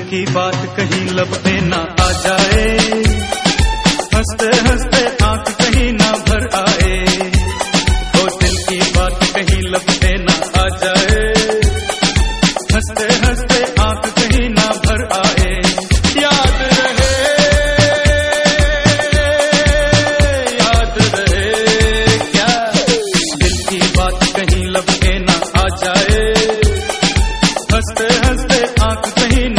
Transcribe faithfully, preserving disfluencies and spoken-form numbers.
की बात कहीं लब पे ना आ जाए, हंसते हंसते आंख कहीं ना भर आए। ओ दिल की बात कहीं लब पे ना आ जाए, हंसते हंसते आंख कहीं ना भर आए। याद रहे याद रहे क्या, दिल की बात कहीं लब पे ना आ जाए, हंसते हंसते आंख कहीं